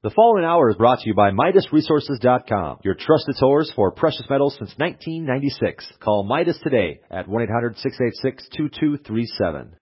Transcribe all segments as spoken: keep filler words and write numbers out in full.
The following hour is brought to you by Midas Resources dot com, your trusted source for precious metals since nineteen ninety-six. Call Midas today at one eight hundred, six eight six, two two three seven.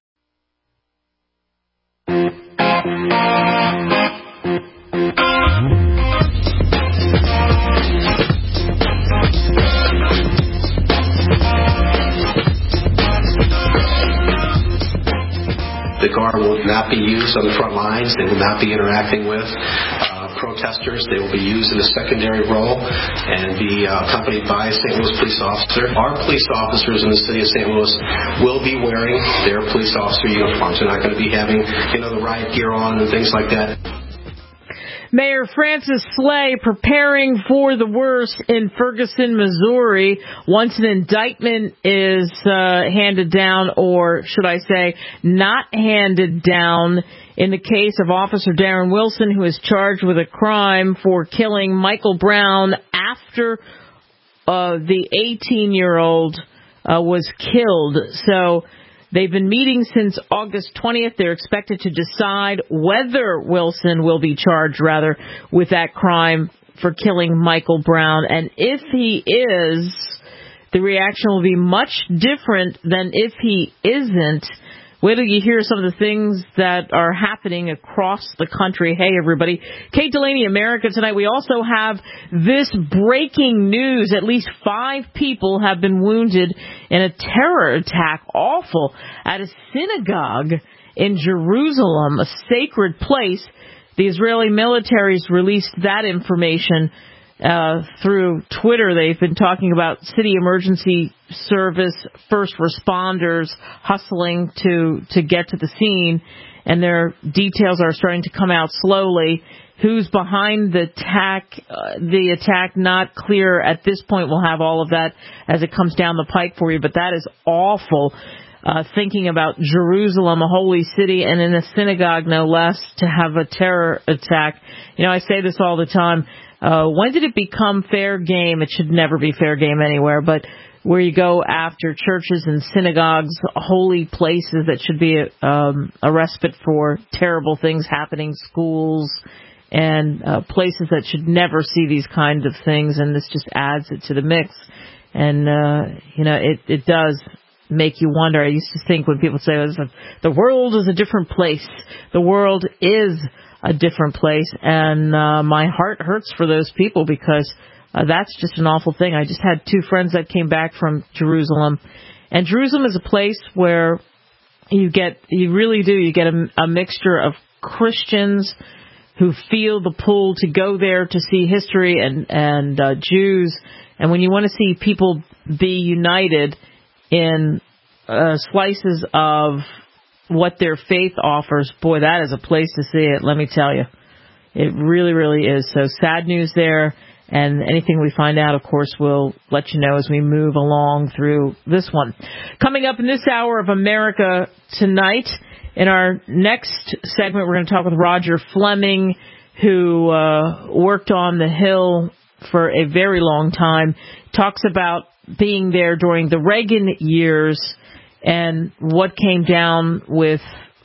The Guard will not be used on the front lines. They will not be interacting with uh, protesters. They will be used in a secondary role and be uh, accompanied by a Saint Louis police officer. Our police officers in the city of Saint Louis will be wearing their police officer uniforms. They're not going to be having, you know, the riot gear on and things like that. Mayor Francis Slay preparing for the worst in Ferguson, Missouri, once an indictment is uh, handed down, or should I say not handed down, in the case of Officer Darren Wilson, who is charged with a crime for killing Michael Brown after uh, the eighteen-year-old uh, was killed. So they've been meeting since August twentieth. They're expected to decide whether Wilson will be charged, rather, with that crime for killing Michael Brown. And if he is, the reaction will be much different than if he isn't. Wait till you hear some of the things that are happening across the country. Hey, everybody. Kate Delaney, America Tonight. We also have this breaking news. At least five people have been wounded in a terror attack, awful, at a synagogue in Jerusalem, a sacred place. The Israeli military's released that information uh, through Twitter. They've been talking about city emergency service, first responders hustling to, to get to the scene, and their details are starting to come out slowly. Who's behind the attack, uh, the attack, not clear at this point. We'll have all of that as it comes down the pike for you, but that is awful. Uh, thinking about Jerusalem, a holy city, and in a synagogue, no less, to have a terror attack. You know, I say this all the time. Uh, when did it become fair game? It should never be fair game anywhere, but where you go after churches and synagogues, holy places that should be a, um, a respite for terrible things happening, schools, and uh, places that should never see these kinds of things, and this just adds it to the mix. And, uh, you know, it, it does make you wonder. I used to think when people say, oh, the world is a different place. The world is a different place, and uh, my heart hurts for those people because uh, that's just an awful thing. I just had two friends that came back from Jerusalem, and Jerusalem is a place where you get, you really do, you get a, a mixture of Christians who feel the pull to go there to see history, and, and uh, Jews, and when you want to see people be united in uh, slices of what their faith offers, boy, that is a place to see it, let me tell you. It really, really is. So sad news there, and anything we find out, of course, we'll let you know as we move along through this one. Coming up in this hour of America Tonight, in our next segment, we're going to talk with Roger Fleming, who uh, worked on the Hill for a very long time, talks about being there during the Reagan years and what came down with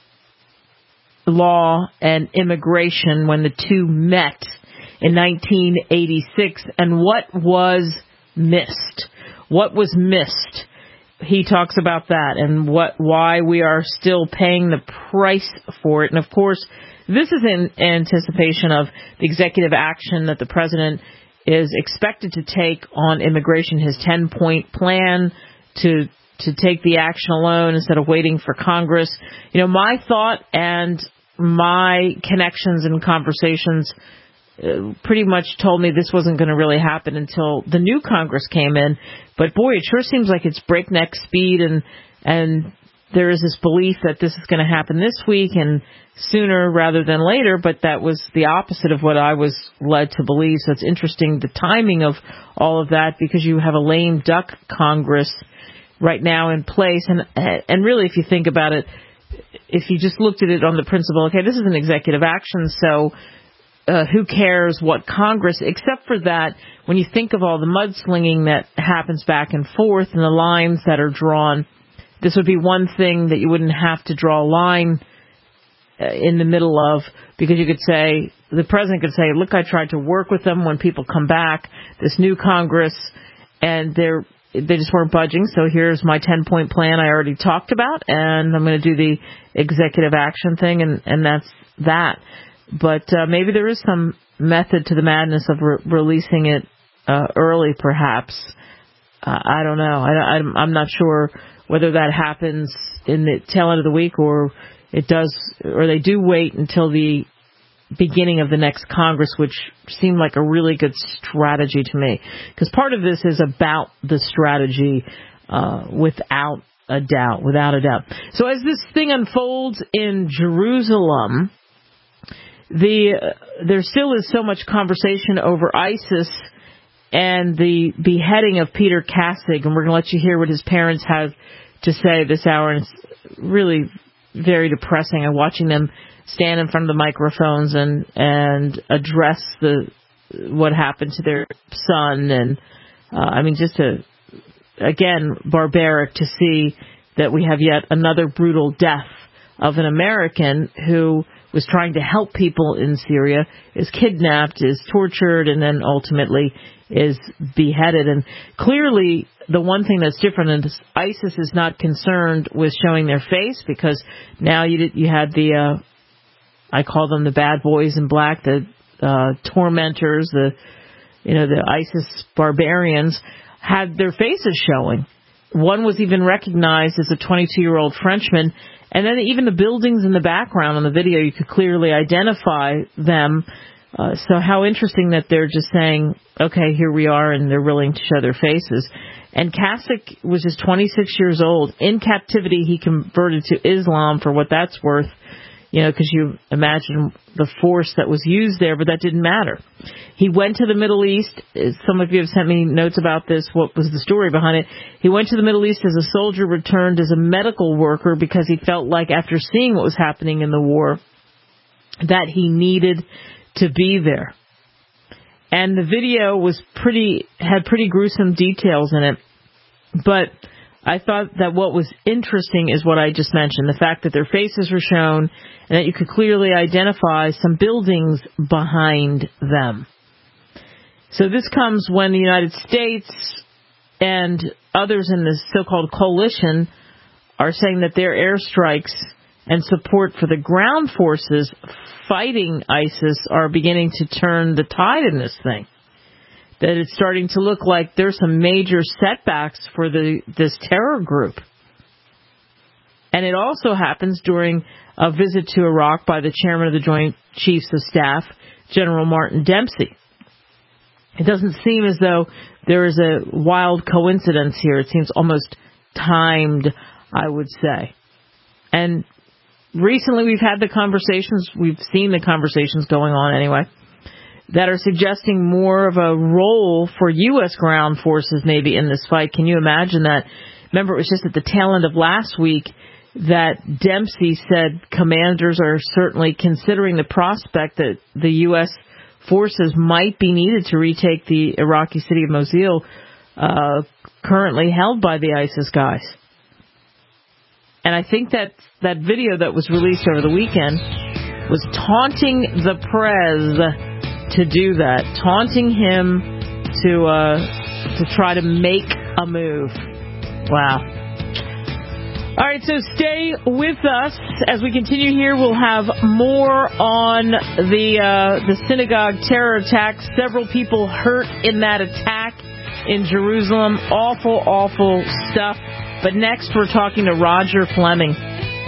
law and immigration when the two met in nineteen eighty-six, and what was missed. What was missed? He talks about that and what why we are still paying the price for it. And, of course, this is in anticipation of the executive action that the president is expected to take on immigration, his ten-point plan to to take the action alone instead of waiting for Congress. You know, my thought and my connections and conversations uh, pretty much told me this wasn't going to really happen until the new Congress came in. But, boy, it sure seems like it's breakneck speed, and and there is this belief that this is going to happen this week and sooner rather than later, but that was the opposite of what I was led to believe. So it's interesting, the timing of all of that, because you have a lame duck Congress right now in place. And and really, if you think about it, if you just looked at it on the principle, okay, this is an executive action, so uh, who cares what Congress, except for that, when you think of all the mudslinging that happens back and forth and the lines that are drawn, this would be one thing that you wouldn't have to draw a line in the middle of, because you could say, the president could say, look, I tried to work with them when people come back, this new Congress, and they're they just weren't budging, so here's my ten-point plan I already talked about, and I'm going to do the executive action thing, and, and that's that. But uh, maybe there is some method to the madness of re- releasing it uh, early, perhaps. Uh, I don't know. I, I'm, I'm not sure whether that happens in the tail end of the week, or it does, or they do wait until the beginning of the next Congress, which seemed like a really good strategy to me. Because part of this is about the strategy, uh, without a doubt, without a doubt. So as this thing unfolds in Jerusalem, the uh, there still is so much conversation over ISIS and the beheading of Peter Kassig, and we're going to let you hear what his parents have to say this hour, and it's really very depressing. I'm watching them stand in front of the microphones and and address the what happened to their son, and uh, I mean, just a again barbaric to see that we have yet another brutal death of an American who was trying to help people in Syria, is kidnapped, is tortured, and then ultimately is beheaded. And clearly, the one thing that's different is ISIS is not concerned with showing their face, because now you did, you had the uh, I call them the bad boys in black, the uh, tormentors, the you know the ISIS barbarians, had their faces showing. One was even recognized as a twenty-two-year-old Frenchman, and then even the buildings in the background on the video, you could clearly identify them. Uh, so how interesting that they're just saying, okay, here we are, and they're willing to show their faces. And Kassig was just twenty-six years old. In captivity, he converted to Islam, for what that's worth. You know, because you imagine the force that was used there, but that didn't matter. He went to the Middle East. Some of you have sent me notes about this. What was the story behind it? He went to the Middle East as a soldier, returned as a medical worker, because he felt like after seeing what was happening in the war, that he needed to be there. And the video was pretty, had pretty gruesome details in it. But I thought that what was interesting is what I just mentioned, the fact that their faces were shown and that you could clearly identify some buildings behind them. So this comes when the United States and others in the so-called coalition are saying that their airstrikes and support for the ground forces fighting ISIS are beginning to turn the tide in this thing. That it's starting to look like there's some major setbacks for the this terror group. And it also happens during a visit to Iraq by the chairman of the Joint Chiefs of Staff, General Martin Dempsey. It doesn't seem as though there is a wild coincidence here. It seems almost timed, I would say. And recently we've had the conversations, we've seen the conversations going on anyway, that are suggesting more of a role for U S ground forces maybe in this fight. Can you imagine that? Remember, it was just at the tail end of last week that Dempsey said commanders are certainly considering the prospect that the U S forces might be needed to retake the Iraqi city of Mosul, uh, currently held by the ISIS guys. And I think that that video that was released over the weekend was taunting the Prez to do that, taunting him to uh, to try to make a move. Wow. All right, so stay with us. As we continue here, we'll have more on the uh, the synagogue terror attack. Several people hurt in that attack in Jerusalem. Awful, awful stuff. But next, we're talking to Roger Fleming.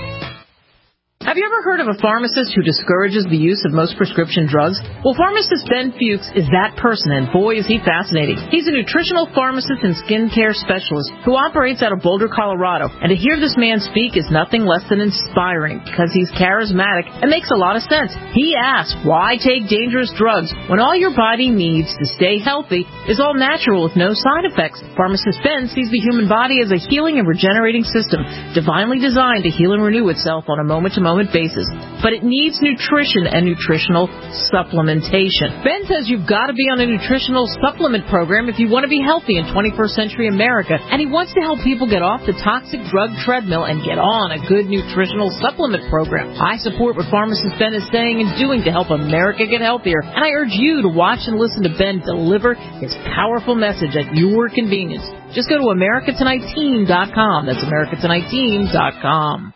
Have you ever heard of a pharmacist who discourages the use of most prescription drugs? Well, pharmacist Ben Fuchs is that person, and boy, is he fascinating. He's a nutritional pharmacist and skincare specialist who operates out of Boulder, Colorado. And to hear this man speak is nothing less than inspiring, because he's charismatic and makes a lot of sense. He asks, why take dangerous drugs when all your body needs to stay healthy is all natural with no side effects? Pharmacist Ben sees the human body as a healing and regenerating system, divinely designed to heal and renew itself on a moment-to-moment frequent basis, but it needs nutrition and nutritional supplementation. Ben says you've got to be on a nutritional supplement program if you want to be healthy in twenty-first century America, and he wants to help people get off the toxic drug treadmill and get on a good nutritional supplement program. I support what pharmacist Ben is saying and doing to help America get healthier, and I urge you to watch and listen to Ben deliver his powerful message at your convenience. Just go to America Tonight Team dot com. That's America Tonight Team dot com.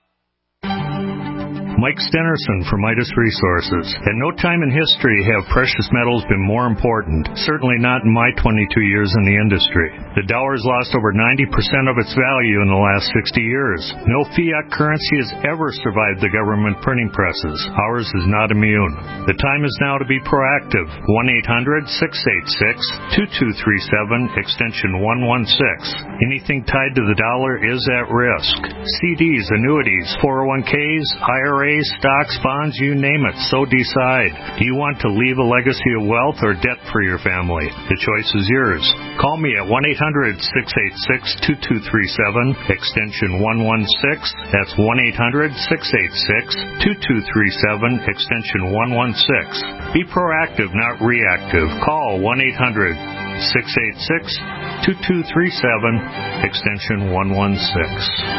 Mike Stenerson for Midas Resources. At no time in history have precious metals been more important, certainly not in my twenty-two years in the industry. The dollar has lost over ninety percent of its value in the last sixty years. No fiat currency has ever survived the government printing presses. Ours is not immune. The time is now to be proactive. one eight hundred six eight six two two three seven, extension one one six. Anything tied to the dollar is at risk. C Ds, annuities, four oh one k's, I R As, stocks, bonds, you name it, so decide. Do you want to leave a legacy of wealth or debt for your family? The choice is yours. Call me at one eight hundred six eight six two two three seven, extension one one six. That's one eight hundred six eight six two two three seven, extension one one six. Be proactive, not reactive. Call one eight hundred six eight six two two three seven, extension one one six.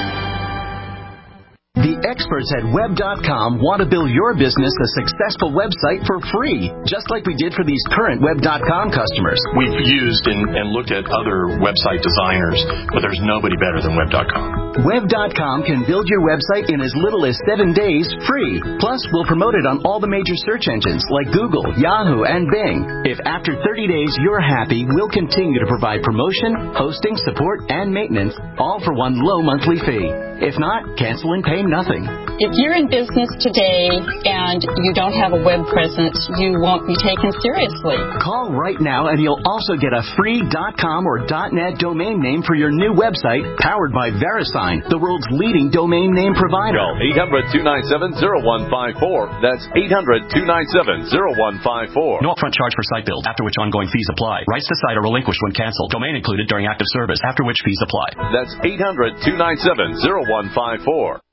The experts at web dot com want to build your business a successful website for free, just like we did for these current web dot com customers. We've used and, and looked at other website designers, but there's nobody better than web dot com. web dot com can build your website in as little as seven days free. Plus, we'll promote it on all the major search engines like Google, Yahoo, and Bing. If after thirty days you're happy, we'll continue to provide promotion, hosting, support, and maintenance, all for one low monthly fee. If not, cancel and pay nothing. If you're in business today and you don't have a web presence, you won't be taken seriously. Call right now and you'll also get a free .com or .net domain name for your new website, powered by VeriSign, the world's leading domain name provider. Call eight hundred two nine seven zero one five four. That's eight hundred two nine seven zero one five four. No upfront charge for site build, after which ongoing fees apply. Rights to site are relinquished when canceled. Domain included during active service, after which fees apply. That's eight hundred two nine seven zero one five four.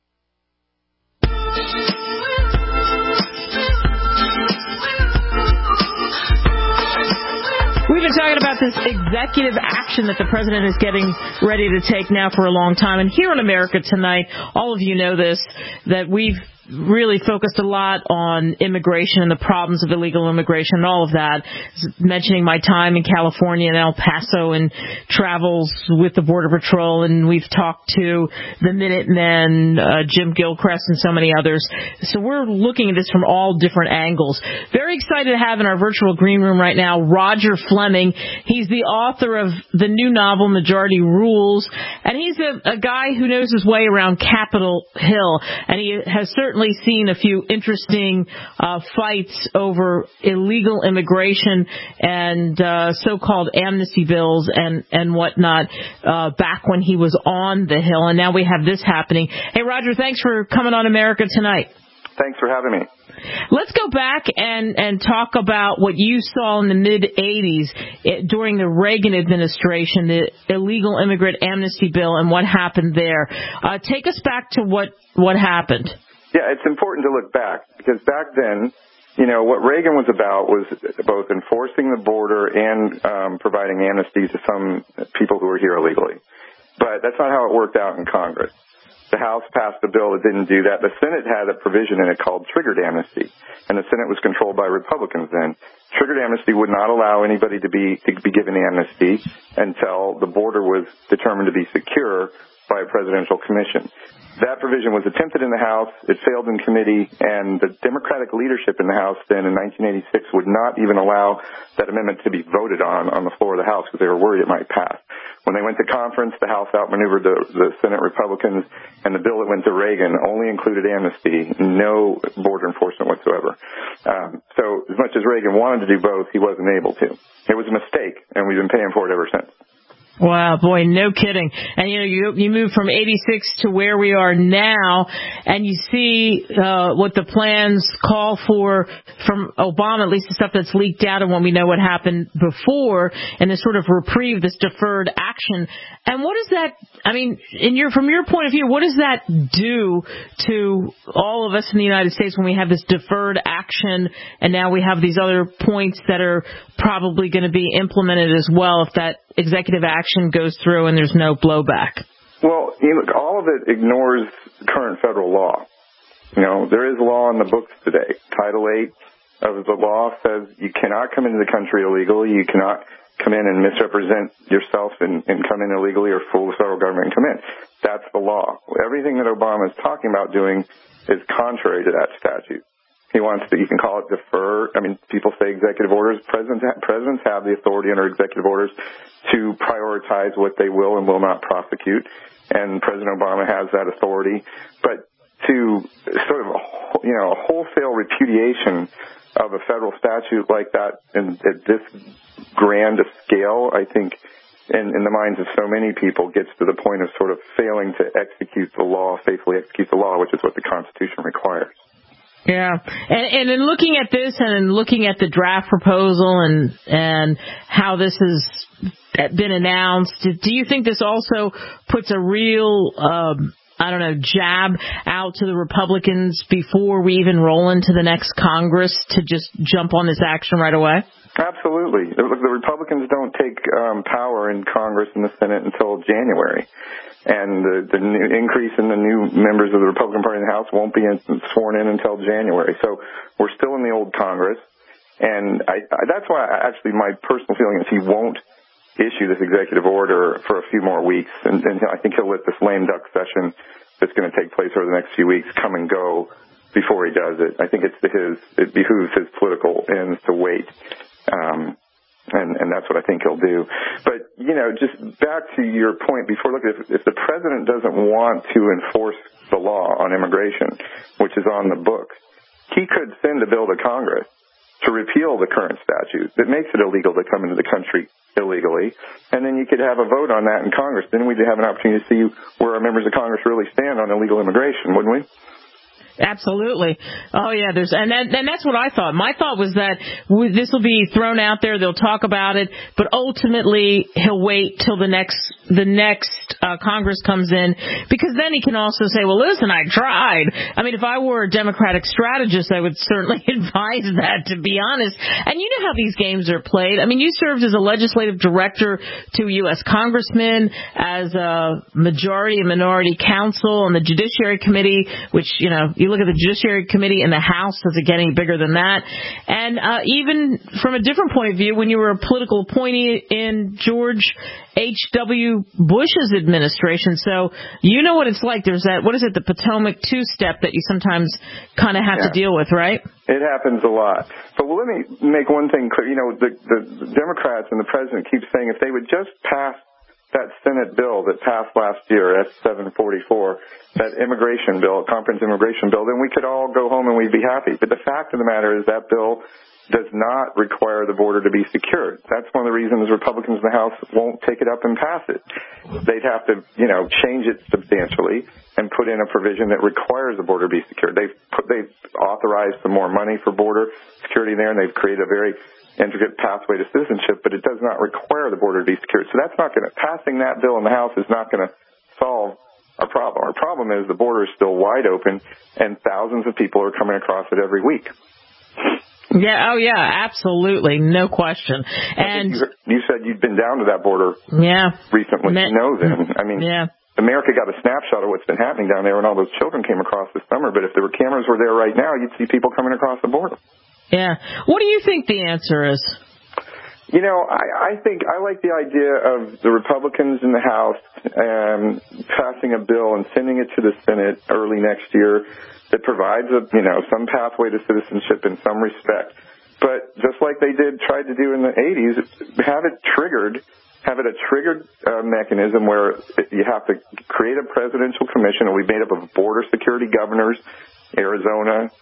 We've been talking about this executive action that the president is getting ready to take now for a long time. And here on America Tonight, all of you know this, that we've really focused a lot on immigration and the problems of illegal immigration and all of that, mentioning my time in California and El Paso and travels with the Border Patrol, and we've talked to the Minutemen, uh, Jim Gilchrist, and so many others. So we're looking at this from all different angles. Very excited to have in our virtual green room right now Roger Fleming. He's the author of the new novel, Majority Rules, and he's a, a guy who knows his way around Capitol Hill, and he has certainly seen a few interesting uh, fights over illegal immigration and uh, so-called amnesty bills and, and whatnot uh, back when he was on the Hill. And now we have this happening. Hey, Roger, thanks for coming on America Tonight. Thanks for having me. Let's go back and, and talk about what you saw in the mid-eighties it, during the Reagan administration, the illegal immigrant amnesty bill, and what happened there. Uh, take us back to what, what happened. Yeah, it's important to look back, because back then, you know, what Reagan was about was both enforcing the border and um, providing amnesty to some people who were here illegally. But that's not how it worked out in Congress. The House passed a bill that didn't do that. The Senate had a provision in it called triggered amnesty, and the Senate was controlled by Republicans then. Triggered amnesty would not allow anybody to be to be given amnesty until the border was determined to be secure by a presidential commission. That provision was attempted in the House, it failed in committee, and the Democratic leadership in the House then in nineteen eighty-six would not even allow that amendment to be voted on on the floor of the House because they were worried it might pass. When they went to conference, the House outmaneuvered the, the Senate Republicans, and the bill that went to Reagan only included amnesty, no border enforcement whatsoever. Um, so as much as Reagan wanted to do both, he wasn't able to. It was a mistake, and we've been paying for it ever since. Wow, boy, no kidding. And, you know, you you move from eighty-six to where we are now, and you see uh what the plans call for from Obama, at least the stuff that's leaked out and when we know what happened before, and this sort of reprieve, this deferred action. And what does that, I mean, in your from your point of view, what does that do to all of us in the United States when we have this deferred action, and now we have these other points that are probably going to be implemented as well if that executive action goes through and there's no blowback? Well, you know, all of it ignores current federal law. You know, there is law in the books today. Title eight of the law says you cannot come into the country illegally. You cannot come in and misrepresent yourself and, and come in illegally or fool the federal government and come in. That's the law. Everything that Obama is talking about doing is contrary to that statute. He wants to, you can call it defer. I mean, people say executive orders. Presidents, presidents have the authority under executive orders to prioritize what they will and will not prosecute. And President Obama has that authority. But to sort of, you know, a wholesale repudiation of a federal statute like that in, at this grand a scale, I think, in, in the minds of so many people, gets to the point of sort of failing to execute the law, faithfully execute the law, which is what the Constitution requires. Yeah, and, and in looking at this and in looking at the draft proposal and and how this has been announced, do you think this also puts a real, um, I don't know, jab out to the Republicans before we even roll into the next Congress to just jump on this action right away? Absolutely. Look, the Republicans don't take um, power in Congress and the Senate until January. And the, the new increase in the new members of the Republican Party in the House won't be in, sworn in until January. So we're still in the old Congress. And I, I, that's why I, actually my personal feeling is he won't issue this executive order for a few more weeks. And, and I think he'll let this lame duck session that's going to take place over the next few weeks come and go before he does it. I think it's to his, it behooves his political ends to wait. Um, And, and that's what I think he'll do. But, you know, just back to your point before, look, if, if the president doesn't want to enforce the law on immigration, which is on the books, he could send a bill to Congress to repeal the current statute that makes it illegal to come into the country illegally, and then you could have a vote on that in Congress. Then we'd have an opportunity to see where our members of Congress really stand on illegal immigration, wouldn't we? Absolutely. Oh, yeah. There's and that, and that's what I thought. My thought was that w- this will be thrown out there. They'll talk about it, but ultimately he'll wait till the next the next uh, Congress comes in, because then he can also say, "Well, listen, I tried." I mean, if I were a Democratic strategist, I would certainly advise that, to be honest. And you know how these games are played. I mean, you served as a legislative director to U S congressmen, as a majority and minority counsel on the Judiciary Committee, which, you know, you look at the Judiciary Committee in the House, does it get any bigger than that? And uh, even from a different point of view, when you were a political appointee in George H W. Bush's administration. So you know what it's like. There's that, what is it, the Potomac two-step that you sometimes kind of have yeah. to deal with, right? It happens a lot. But well, let me make one thing clear. You know, the, the Democrats and the president keep saying if they would just pass that Senate bill that passed last year, S seven forty-four, that immigration bill, comprehensive immigration bill, then we could all go home and we'd be happy. But the fact of the matter is that bill does not require the border to be secured. That's one of the reasons Republicans in the House won't take it up and pass it. They'd have to, you know, change it substantially and put in a provision that requires the border to be secured. They've put, they've authorized some more money for border security there, and they've created a very intricate pathway to citizenship, but it does not require the border to be secured. So that's not going to, passing that bill in the House is not going to solve our problem. Our problem is the border is still wide open and thousands of people are coming across it every week. Yeah, oh yeah, absolutely, no question. And you, you said you'd been down to that border yeah, recently. Me- you know then. I mean, yeah. America got a snapshot of what's been happening down there when all those children came across this summer, but if there were cameras were there right now, you'd see people coming across the border. Yeah. What do you think the answer is? You know, I, I think I like the idea of the Republicans in the House um, passing a bill and sending it to the Senate early next year that provides a, you know, some pathway to citizenship in some respect. But just like they did, tried to do in the eighties, have it triggered, have it a triggered uh, mechanism where you have to create a presidential commission. It'll be made up of border security governors, Arizona,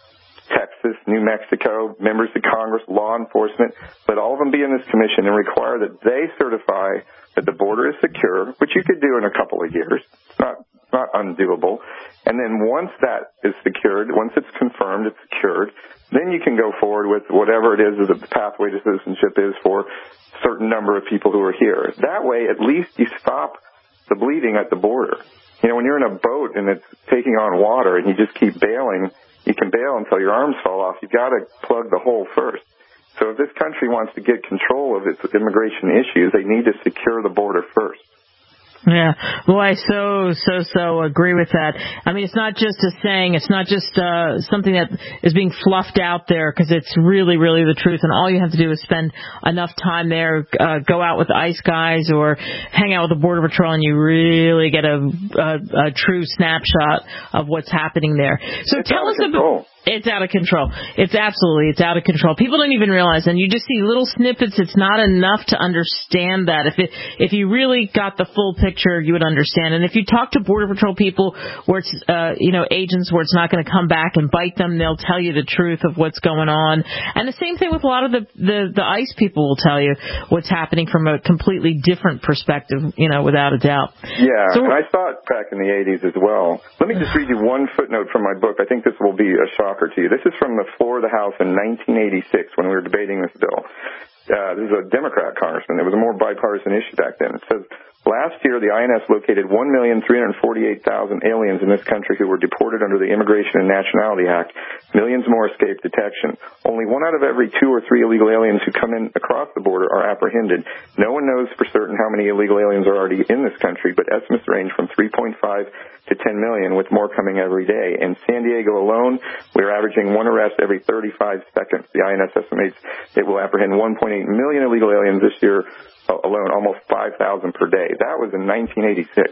Texas, New Mexico, members of Congress, law enforcement, let all of them be in this commission and require that they certify that the border is secure, which you could do in a couple of years. It's not, not undoable. And then once that is secured, once it's confirmed, it's secured, then you can go forward with whatever it is that the pathway to citizenship is for a certain number of people who are here. That way, at least you stop the bleeding at the border. You know, when you're in a boat and it's taking on water and you just keep bailing, you can bail until your arms fall off. You've got to plug the hole first. So if this country wants to get control of its immigration issues, they need to secure the border first. Yeah, well, I so, so, so agree with that. I mean, it's not just a saying. It's not just uh, something that is being fluffed out there, because it's really, really the truth. And all you have to do is spend enough time there, uh, go out with ICE guys or hang out with the Border Patrol, and you really get a, a, a true snapshot of what's happening there. So it's tell us about... It's out of control. It's absolutely, it's out of control. People don't even realize, and you just see little snippets. It's not enough to understand that. If it, if you really got the full picture, you would understand. And if you talk to Border Patrol people, where it's, uh, you know, agents where it's not going to come back and bite them, they'll tell you the truth of what's going on. And the same thing with a lot of the, the, the ICE people will tell you what's happening from a completely different perspective, you know, without a doubt. Yeah, so, and I saw it back in the eighties as well. Let me just read you one footnote from my book. I think this will be a shock to you. This is from the floor of the House in nineteen eighty-six when we were debating this bill. Uh, this is a Democrat congressman. It was a more bipartisan issue back then. It says, last year the I N S located one million three hundred forty-eight thousand aliens in this country who were deported under the Immigration and Nationality Act. Millions more escaped detection. Only one out of every two or three illegal aliens who come in across the border are apprehended. No one knows for certain how many illegal aliens are already in this country, but estimates range from three point five to ten million, with more coming every day. In San Diego alone, we're averaging one arrest every thirty-five seconds. The I N S estimates it will apprehend one point eight million illegal aliens this year alone, almost five thousand per day. That was in nineteen eighty-six.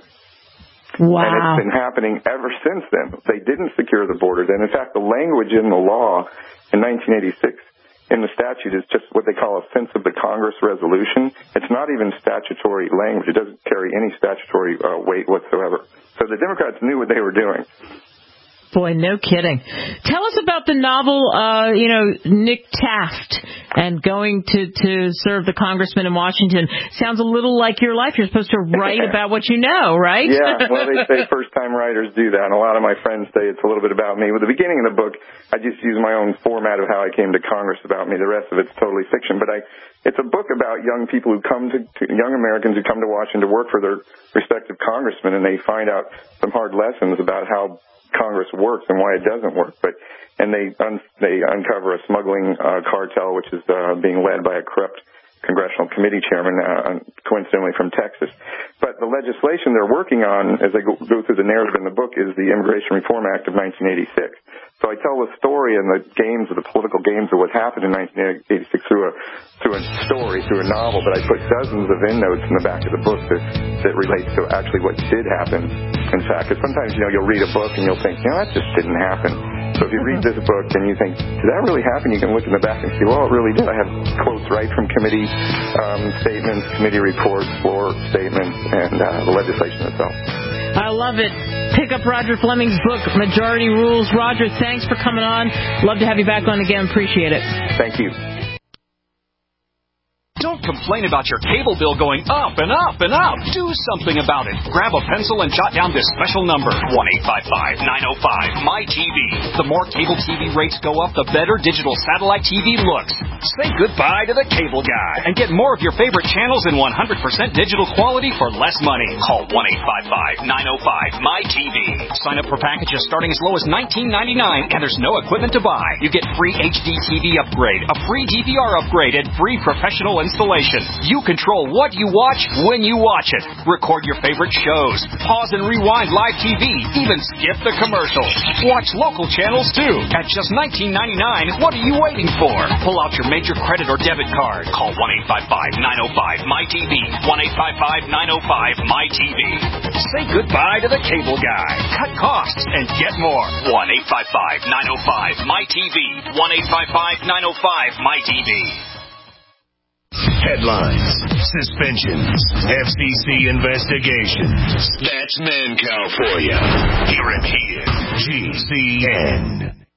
Wow. And it's been happening ever since then. They didn't secure the border then. In fact, the language in the law in nineteen eighty-six in the statute is just what they call a sense of the Congress resolution. It's not even statutory language. It doesn't carry any statutory uh, weight whatsoever. So the Democrats knew what they were doing. Boy, no kidding. Tell us about the novel, uh, you know, Nick Taft and going to, to serve the congressman in Washington. Sounds a little like your life. You're supposed to write about what you know, right? Yeah, well, they say first-time writers do that, and a lot of my friends say it's a little bit about me. With the beginning of the book, I just use my own format of how I came to Congress about me. The rest of it's totally fiction. But I, it's a book about young people who come to, to young Americans who come to Washington to work for their respective congressmen, and they find out some hard lessons about how Congress works and why it doesn't work. But and they un, they uncover a smuggling uh, cartel which is uh, being led by a corrupt congressional committee chairman, uh, coincidentally from Texas. But the legislation they're working on, as I go, go through the narrative in the book, is the Immigration Reform Act of nineteen eighty-six. So I tell the story and the games of the political games of what happened in nineteen eighty-six through a through a story, through a novel, but I put dozens of endnotes in the back of the book that, that relates to actually what did happen. In fact, because sometimes, you know, you'll read a book and you'll think, you know, that just didn't happen. So if you read this book and you think, did that really happen? You can look in the back and see, well, it really did. I have quotes right from committee um, statements, committee reports, floor statements, and uh, the legislation itself. I love it. Pick up Roger Fleming's book, Majority Rules. Roger, thanks for coming on. Love to have you back on again. Appreciate it. Thank you. Don't complain about your cable bill going up and up and up. Do something about it. Grab a pencil and jot down this special number, one eight five five, nine oh five, M Y T V. The more cable T V rates go up, the better digital satellite T V looks. Say goodbye to the cable guy and get more of your favorite channels in one hundred percent digital quality for less money. Call one eight five five, nine oh five, M Y T V. Sign up for packages starting as low as nineteen ninety-nine, and there's no equipment to buy. You get free H D T V upgrade, a free D V R upgrade, and free professional installation. You control what you watch when you watch it. Record your favorite shows. Pause and rewind live T V. Even skip the commercials. Watch local channels too. At just nineteen ninety-nine, what are you waiting for? Pull out your major credit or debit card. Call one eight five five, nine oh five, M Y T V. one eight five five, nine oh five, M Y T V. Say goodbye to the cable guy. Cut costs and get more. one eight five five, nine oh five, M Y T V. one eight five five, nine oh five, M Y T V. Headlines, suspensions, F C C investigations. That's Mancow for you. Hear it here. G C N.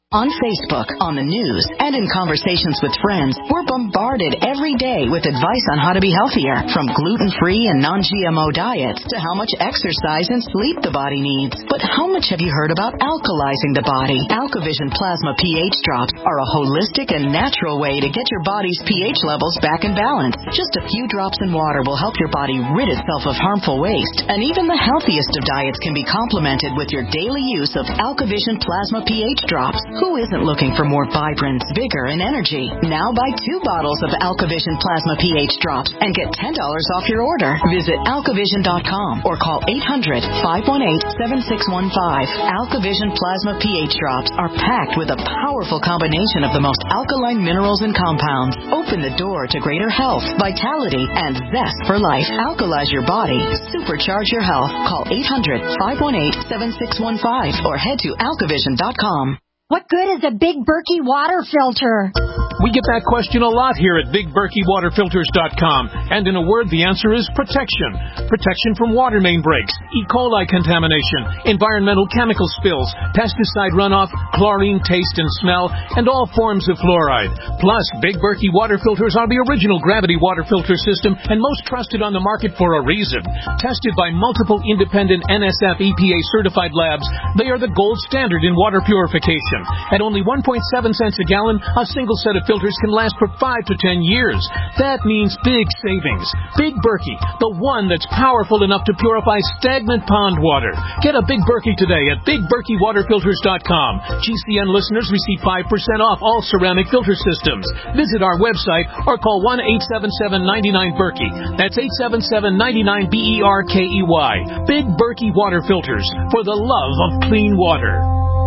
On Facebook, on the news, and in conversations with friends, we're bombarded every day with advice on how to be healthier, from gluten-free and non-G M O diets to how much exercise and sleep the body needs. But how much have you heard about alkalizing the body? AlkaVision Plasma pH drops are a holistic and natural way to get your body's pH levels back in balance. Just a few drops in water will help your body rid itself of harmful waste. And even the healthiest of diets can be complemented with your daily use of AlkaVision Plasma pH drops. Who isn't looking for more vibrance, vigor, and energy? Now buy two bottles of AlkaVision Plasma pH drops and get ten dollars off your order. Visit alkavision dot com or call eight hundred, five one eight, seven six one five. AlkaVision Plasma pH drops are packed with a powerful combination of the most alkaline minerals and compounds. Open the door to greater health, vitality, and zest for life. Alkalize your body. Supercharge your health. Call eight hundred, five one eight, seven six one five or head to alkavision dot com. What good is a Big Berkey water filter? We get that question a lot here at big berkey water filters dot com. And in a word, the answer is protection. Protection from water main breaks, E. coli contamination, environmental chemical spills, pesticide runoff, chlorine taste and smell, and all forms of fluoride. Plus, Big Berkey water filters are the original gravity water filter system and most trusted on the market for a reason. Tested by multiple independent N S F E P A certified labs, they are the gold standard in water purification. At only one point seven cents a gallon, a single set of filters can last for five to ten years. That means big savings. Big Berkey, the one that's powerful enough to purify stagnant pond water. Get a Big Berkey today at big berkey water filters dot com. G C N listeners receive five percent off all ceramic filter systems. Visit our website or call one eight seven seven, nine nine, Berkey. That's eight seven seven, nine nine, B E R K E Y. Big Berkey water filters for the love of clean water.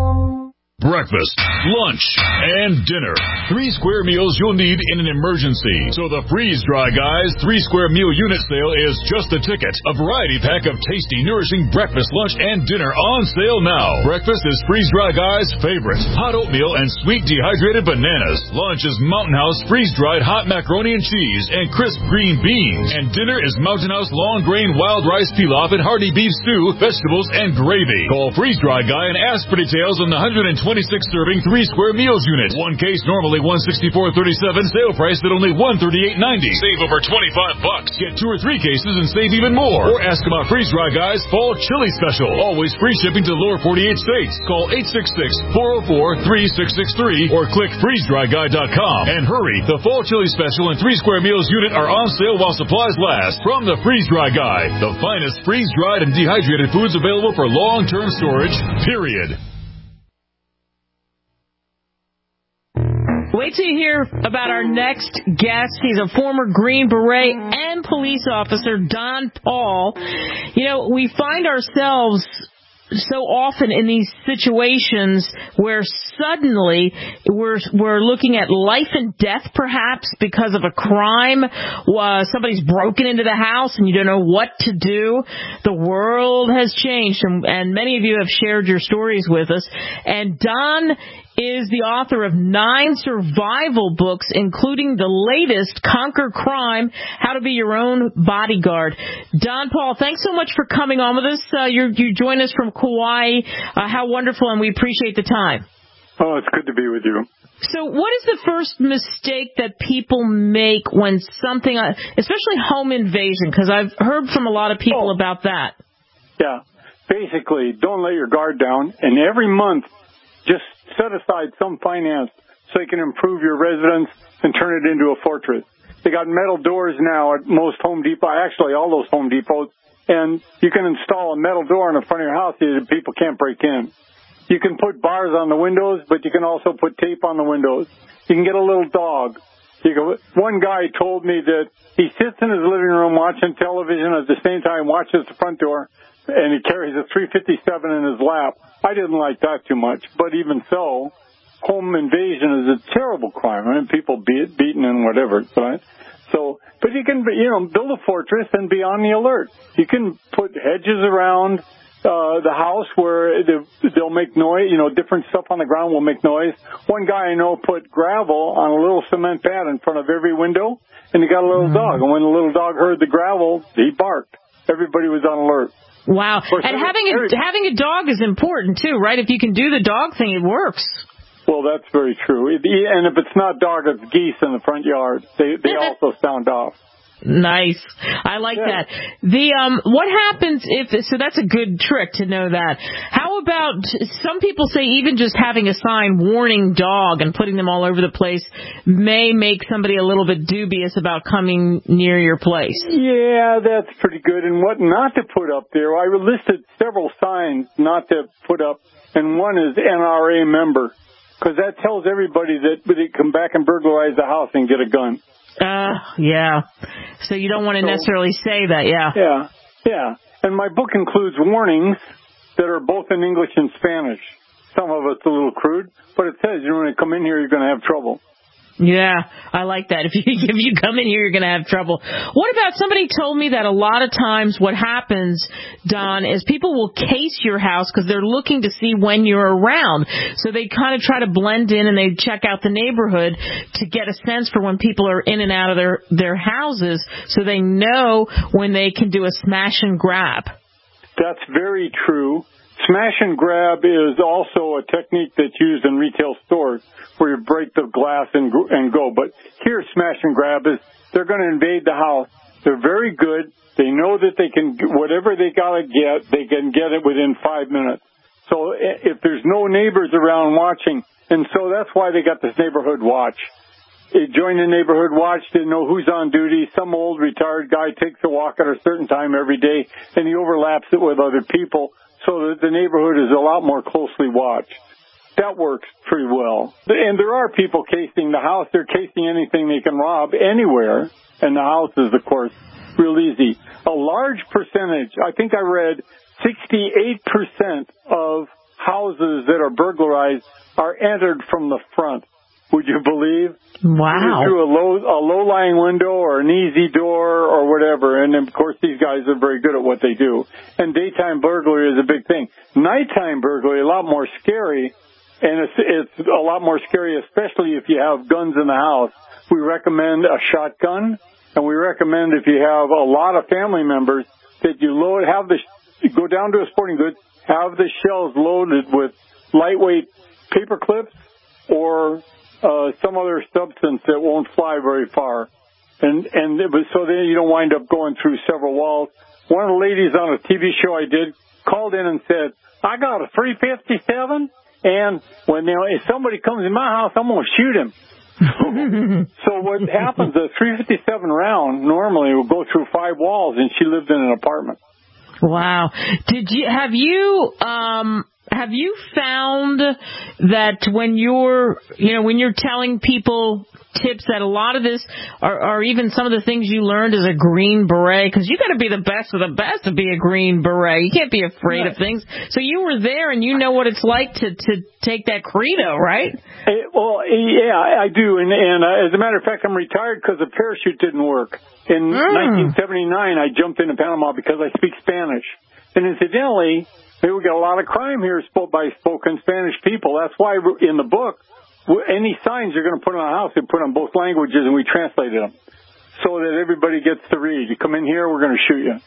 Breakfast, lunch, and dinner. Three square meals you'll need in an emergency. So the Freeze Dry Guys three square meal unit sale is just a ticket. A variety pack of tasty, nourishing breakfast, lunch, and dinner on sale now. Breakfast is Freeze Dry Guys' favorite. Hot oatmeal and sweet dehydrated bananas. Lunch is Mountain House freeze-dried hot macaroni and cheese and crisp green beans. And dinner is Mountain House long grain wild rice pilaf and hearty beef stew, vegetables, and gravy. Call Freeze Dry Guy and ask for details on the one hundred twenty-six serving three square meals unit. One case normally one sixty-four thirty-seven, sale price at only one thirty-eight ninety. Save over twenty-five bucks. Get two or three cases and save even more. Or ask about Freeze Dry Guys Fall Chili Special. Always free shipping to the lower forty-eight states. Call eight six six, four oh four, three six six three or click freeze dry guy dot com. And hurry, the Fall Chili Special and three square meals unit are on sale while supplies last. From the Freeze Dry Guy, the finest freeze-dried and dehydrated foods available for long-term storage, period. Wait till you hear about our next guest. He's a former Green Beret and police officer, Don Paul. You know, we find ourselves so often in these situations where suddenly we're we're looking at life and death, perhaps because of a crime. Uh, somebody's broken into the house and you don't know what to do. The world has changed, and, and many of you have shared your stories with us. And Don is the author of nine survival books, including the latest, Conquer Crime, How to Be Your Own Bodyguard. Don Paul, thanks so much for coming on with us. Uh, you're, you join us from Kauai. Uh, how wonderful, and we appreciate the time. Oh, it's good to be with you. So what is the first mistake that people make when something, uh, especially home invasion, because I've heard from a lot of people oh. about that. Yeah. Basically, don't let your guard down, and every month just set aside some finance so you can improve your residence and turn it into a fortress. They got metal doors now at most Home Depot, actually all those Home Depots, and you can install a metal door in the front of your house so people can't break in. You can put bars on the windows, but you can also put tape on the windows. You can get a little dog. You can, one guy told me that he sits in his living room watching television at the same time watches the front door, and he carries a three fifty-seven in his lap. I didn't like that too much, but even so, home invasion is a terrible crime. I mean, people beat, beaten and whatever, right? So, but you can, you know, build a fortress and be on the alert. You can put hedges around uh, the house where they'll make noise, you know, different stuff on the ground will make noise. One guy I know put gravel on a little cement pad in front of every window, and he got a little mm-hmm. dog. And when the little dog heard the gravel, he barked. Everybody was on alert. Wow. And having a, having a dog is important, too, right? If you can do the dog thing, it works. Well, that's very true. And if it's not dog, it's geese in the front yard. They they also sound off. Nice. I like yeah. that. The um, what happens if, so that's a good trick to know that. How about, some people say even just having a sign, warning dog, and putting them all over the place may make somebody a little bit dubious about coming near your place. Yeah, that's pretty good. And what not to put up there, I listed several signs not to put up, and one is N R A member, because that tells everybody that they come back and burglarize the house and get a gun. Uh, yeah. So you don't want to so, necessarily say that, yeah. Yeah, yeah. And my book includes warnings that are both in English and Spanish. Some of it's a little crude, but it says, you know, when you come in here, you're going to have trouble. Yeah, I like that. If you if you come in here, you're going to have trouble. What about, somebody told me that a lot of times what happens, Don, is people will case your house because they're looking to see when you're around. So they kind of try to blend in and they check out the neighborhood to get a sense for when people are in and out of their, their houses, so they know when they can do a smash and grab. That's very true. Smash and grab is also a technique that's used in retail stores where you break the glass and and go. But here, smash and grab is they're going to invade the house. They're very good. They know that they can, whatever they got to get, they can get it within five minutes. So if there's no neighbors around watching, and so that's why they got this neighborhood watch. They join the neighborhood watch to know who's on duty. Some old retired guy takes a walk at a certain time every day, and he overlaps it with other people, so that the neighborhood is a lot more closely watched. That works pretty well. And there are people casing the house. They're casing anything they can rob anywhere. And the house is, of course, real easy. A large percentage, I think I read sixty-eight percent of houses that are burglarized are entered from the front. Would you believe? Wow. Through a low, a low-lying window or an easy door or whatever. And, of course, these guys are very good at what they do. And daytime burglary is a big thing. Nighttime burglary, a lot more scary. And it's, it's a lot more scary, especially if you have guns in the house. We recommend a shotgun. And we recommend, if you have a lot of family members, that you load, have the, go down to a sporting goods, have the shells loaded with lightweight paper clips or Uh, some other substance that won't fly very far. And, and it was, so then you don't wind up going through several walls. One of the ladies on a T V show I did called in and said, I got a three fifty-seven, and when, you know, if somebody comes in my house, I'm going to shoot him. So what happens, a three fifty-seven round normally will go through five walls, and she lived in an apartment. Wow. Did you, have you, um, Have you found that when you're, you know, when you're telling people tips, that a lot of this, or, or even some of the things you learned as a Green Beret, because you got to be the best of the best to be a Green Beret. You can't be afraid right. of things. So you were there and you know what it's like to, to take that credo, right? It, well, yeah, I do. And, and uh, as a matter of fact, I'm retired because the parachute didn't work. In mm. nineteen seventy-nine, I jumped into Panama because I speak Spanish. And incidentally, we got a lot of crime here by spoken Spanish people. That's why in the book, any signs you're going to put on a house, they put on both languages, and we translated them so that everybody gets to read. You come in here, we're going to shoot you.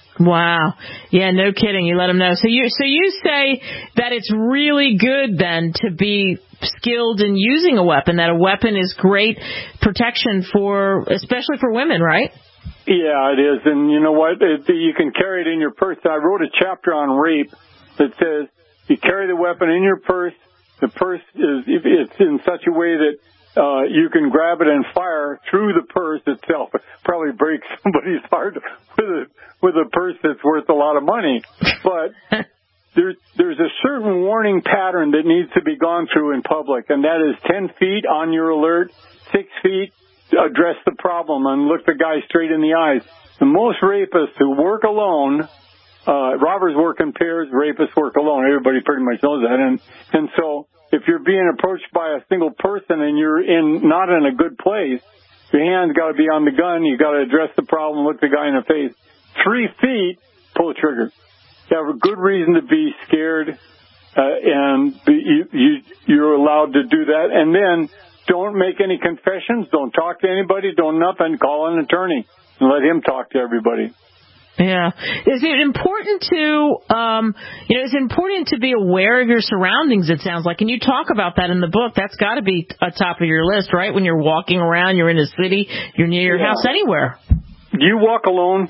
Wow. Yeah, no kidding. You let them know. So you, so you say that it's really good then to be skilled in using a weapon, that a weapon is great protection for, especially for women, right? Yeah, it is. And you know what? It, you can carry it in your purse. I wrote a chapter on rape that says you carry the weapon in your purse. The purse is it's in such a way that uh, you can grab it and fire through the purse itself. Probably break somebody's heart with a, with a purse that's worth a lot of money. But there's, there's a certain warning pattern that needs to be gone through in public, and that is ten feet on your alert, six feet, address the problem and look the guy straight in the eyes. And most rapists who work alone, uh, robbers work in pairs, rapists work alone. Everybody pretty much knows that. And, and so if you're being approached by a single person and you're in, not in a good place, your hand's got to be on the gun. You got to address the problem, look the guy in the face. Three feet, pull the trigger. You have a good reason to be scared, uh, and be, you, you, you're allowed to do that. And then don't make any confessions. Don't talk to anybody. Don't nothing. Call an attorney and let him talk to everybody. Yeah. Is it important to, um, you know, is it important to be aware of your surroundings, it sounds like? And you talk about that in the book. That's got to be a top of your list, right? When you're walking around, you're in a city, you're near your yeah. house, anywhere. Do you walk alone?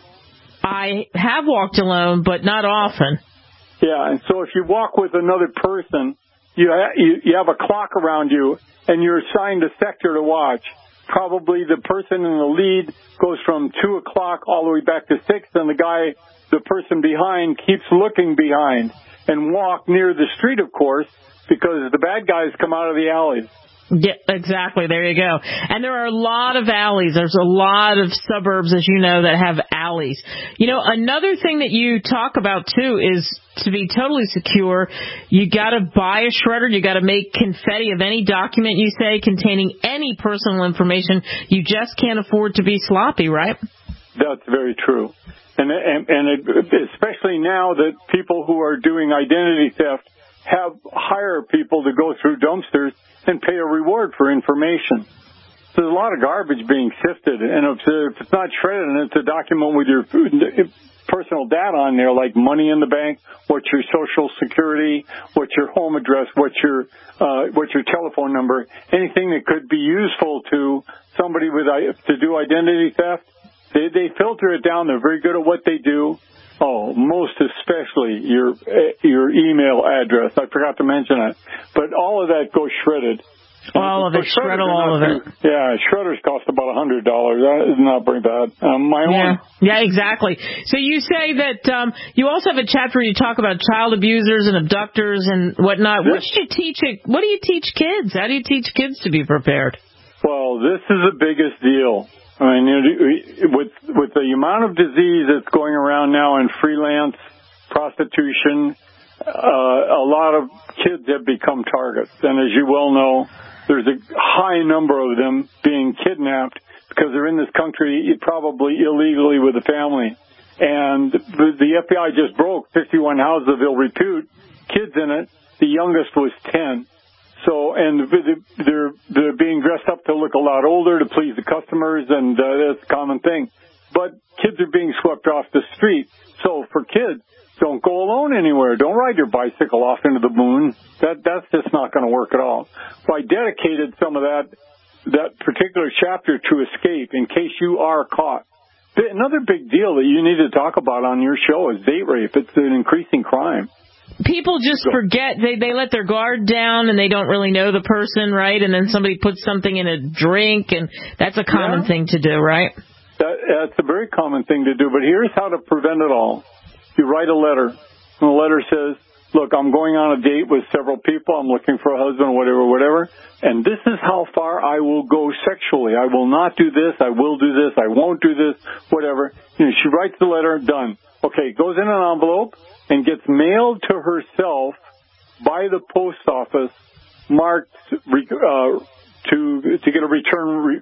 I have walked alone, but not often. Yeah, and so if you walk with another person, you ha- you, you have a clock around you, and you're assigned a sector to watch. Probably the person in the lead goes from two o'clock all the way back to six, and the guy, the person behind, keeps looking behind and walk near the street, of course, because the bad guys come out of the alleys. Yeah, exactly. There you go. And there are a lot of alleys. There's a lot of suburbs, as you know, that have alleys. You know, another thing that you talk about, too, is to be totally secure, you got to buy a shredder. You got to make confetti of any document, you say, containing any personal information. You just can't afford to be sloppy, right? That's very true. And, and, and it, especially now that people who are doing identity theft have hire people to go through dumpsters and pay a reward for information. So there's a lot of garbage being sifted, and if, if it's not shredded and it's a document with your personal data on there, like money in the bank, what's your social security, what's your home address, what's your uh, what's your telephone number, anything that could be useful to somebody with to do identity theft, they they filter it down. They're very good at what they do. Oh, most especially your your email address. I forgot to mention it. But all of that goes shredded. All of it, shred all of it. Yeah, shredders cost about a hundred dollars. That is not very bad. Um, my yeah. own. Yeah, exactly. So you say that um, you also have a chapter where you talk about child abusers and abductors and whatnot. What do you teach? What do you teach kids? How do you teach kids to be prepared? Well, this is the biggest deal. I mean, with with the amount of disease that's going around now in freelance prostitution, uh, a lot of kids have become targets. And as you well know, there's a high number of them being kidnapped because they're in this country probably illegally with a family. And the, the F B I just broke fifty-one houses of ill repute, kids in it. The youngest was ten. So, and they're, they're being dressed up to look a lot older to please the customers, and uh, that's a common thing. But kids are being swept off the street. So for kids, don't go alone anywhere. Don't ride your bicycle off into the moon. That, that's just not going to work at all. So I dedicated some of that, that particular chapter to escape in case you are caught. Another big deal that you need to talk about on your show is date rape. It's an increasing crime. People just forget, they they let their guard down and they don't really know the person, right? And then somebody puts something in a drink, and that's a common yeah. thing to do, right? That, that's a very common thing to do, but here's how to prevent it all. You write a letter, and the letter says, look, I'm going on a date with several people, I'm looking for a husband, whatever, whatever, and this is how far I will go sexually. I will not do this, I will do this, I won't do this, whatever. You know, she writes the letter, done. Okay, goes in an envelope and gets mailed to herself by the post office, marked uh, to to get a return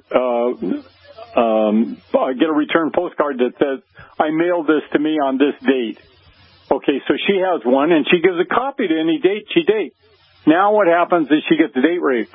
uh, um, get a return postcard that says, I mailed this to me on this date. Okay, so she has one, and she gives a copy to any date she dates. Now what happens is she gets date raped.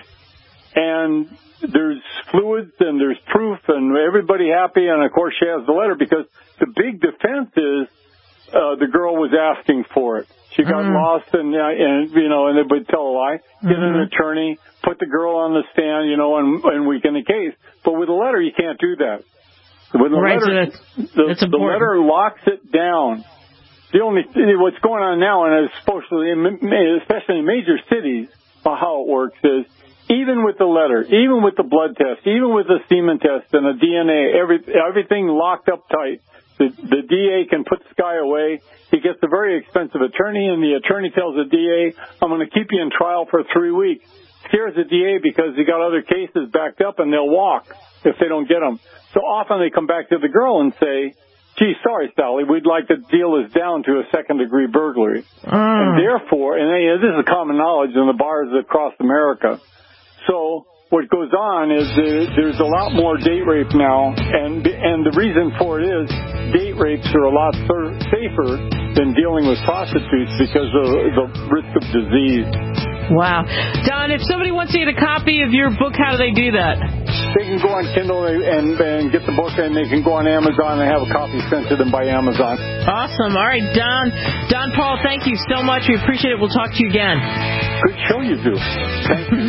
And there's fluids and there's proof and everybody happy, and of course she has the letter because the big defense is uh, the girl was asking for it. She got mm. lost and, uh, and, you know, and they would tell a lie, get mm-hmm. an attorney, put the girl on the stand, you know, and, and weaken the case. But with a letter, you can't do that. With the right, letter, so that's, that's the, the letter locks it down. The only, what's going on now, and especially in, especially in major cities, how it works is, even with the letter, even with the blood test, even with the semen test and the D N A, every, everything locked up tight, the, the D A can put this guy away. He gets a very expensive attorney, and the attorney tells the D A, I'm going to keep you in trial for three weeks. Scares the D A because he got other cases backed up, and they'll walk if they don't get them. So often they come back to the girl and say, gee, sorry, Sally, we'd like to deal this down to a second-degree burglary. Mm. And therefore, and this is common knowledge in the bars across America, so what goes on is there's a lot more date rape now, and and the reason for it is date rapes are a lot safer than dealing with prostitutes because of the risk of disease. Wow. Don, if somebody wants to get a copy of your book, how do they do that? They can go on Kindle and, and get the book, and they can go on Amazon and have a copy sent to them by Amazon. Awesome. All right, Don. Don Paul, thank you so much. We appreciate it. We'll talk to you again. Good show you do. Thank you.